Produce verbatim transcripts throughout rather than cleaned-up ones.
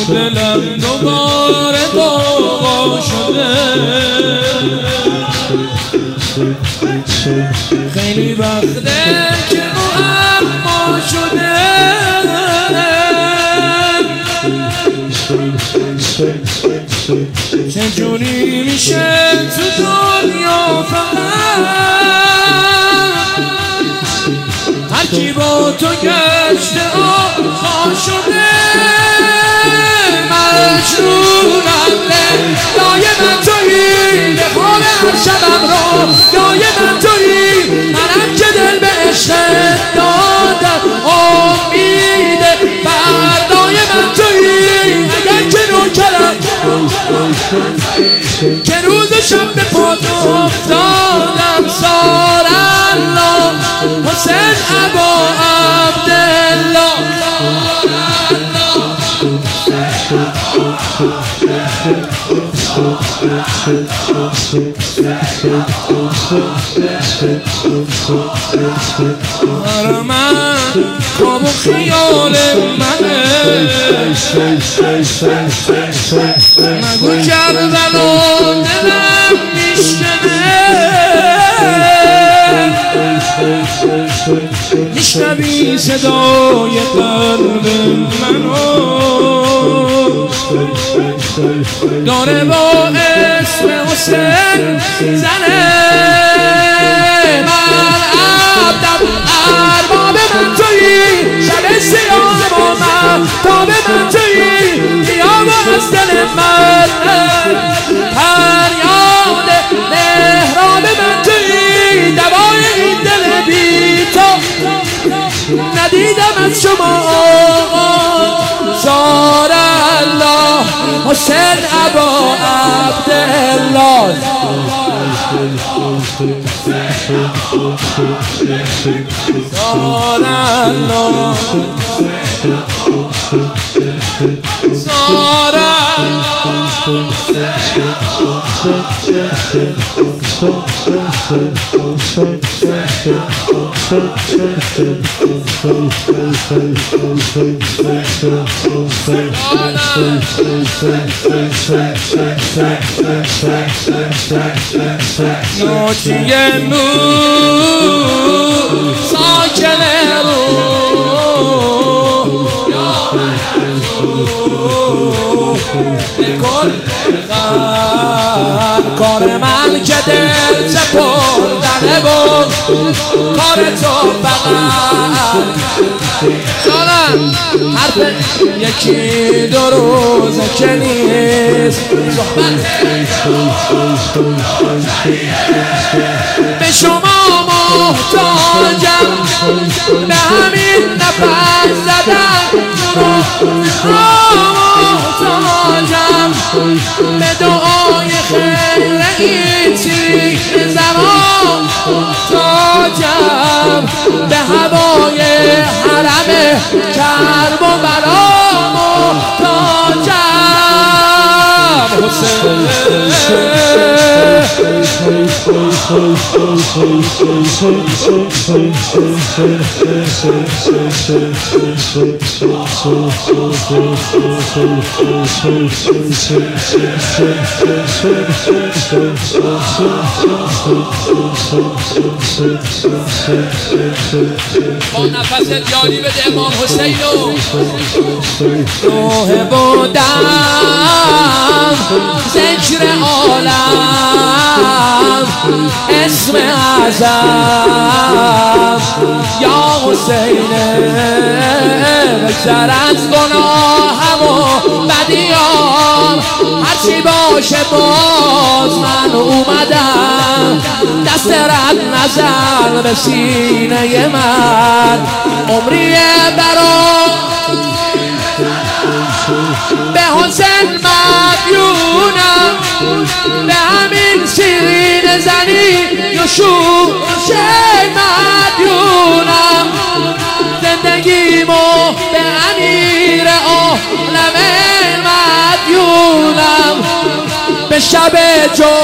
دلم دوباره داغا شده خیلی وقته که معما شده چجوری میشه تو دنیا فقط هر کی با تو گشته آقا شده مجنونم لای من تویی به خواب هر شبم رو لای من تویی منم که دل به عشقت دادم امید فردای من تویی اگر که نوکرم که روز شب به پات افتادم سار الله حسین ابا عبدالله برا من خواب و خیال منه نگو کربلا دلم میشکنه میشنوی صدای قلب منو داره با اسم حسین زنه من عبدم ارباب من تویی شب سیاه با من تاب من تویی بیا و از دل من فریاد مهراب من تویی دوای این دل بی تو ندیدم از شما زار الله حسین ابا عبدالله زار الله زار نوچی نور ساکن رو بکن کار من که دل سپردنه بود کار تو فقط جانم حرف یکی دو روزه که نیست به شما محتاجم به همین نفس زدن محتاجم به دعای خیر این تیک زمان محتاجم به هوای حرم کرب و بلا محتاجم حسین با نفس جاری بده امام حسین روح بودم ذکر عالم اسم اعظم یا حسین بگذر از گناهم و بدیام هرچی باشه باز من اومدم دست رد نزن به سینه من عمری برام به حسین مدیونم به همین سیرین زنی یشوع مدیونم زندگیمو به امیر عالم مدیونم به شب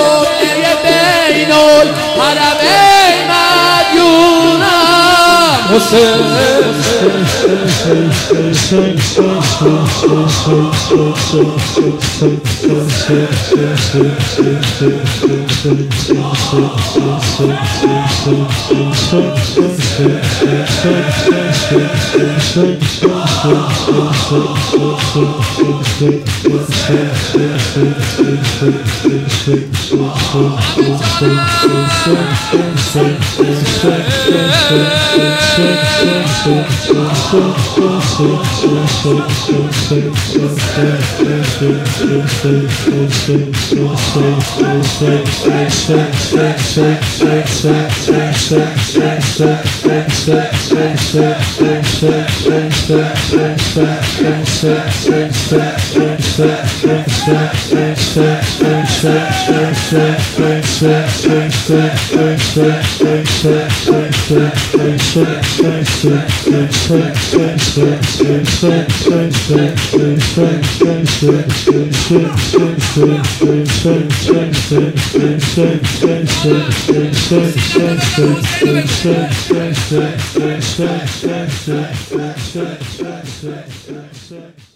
جمعه بین الحرمین مدیونم Thank you.